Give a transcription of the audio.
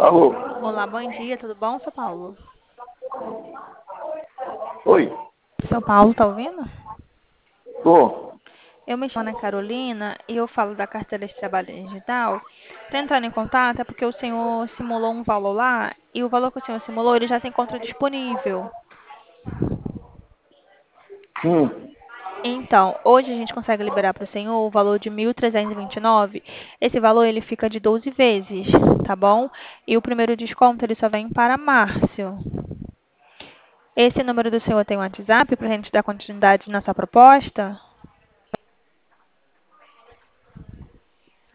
Alô? Olá, bom dia, tudo bom, seu Paulo? Oi? Seu Paulo, tá ouvindo? Tô. Eu me chamo Ana Carolina e eu falo da carteira de trabalho digital. Tô entrando em contato é porque o senhor simulou um valor lá e o valor que o senhor simulou, ele já se encontra disponível. Hum. Então, hoje a gente consegue liberar para o senhor o valor de 1.329. Esse valor ele fica de 12 vezes, tá bom? E o primeiro desconto ele só vem para março. Esse número do senhor tem um WhatsApp para a gente dar continuidade na sua proposta?